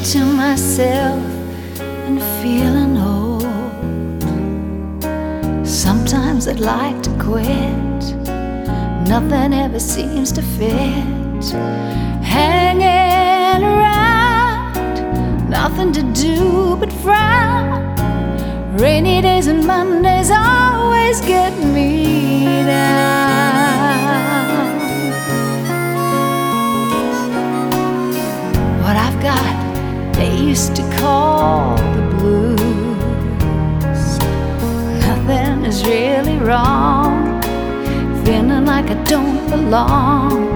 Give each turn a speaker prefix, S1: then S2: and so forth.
S1: to myself and feeling old. Sometimes I'd like to quit, nothing ever seems to fit. Hanging around, nothing to do but frown. Rainy days and Mondays always get me down. What I've got, they used to call the blues. Nothing is really wrong, feeling like I don't belong.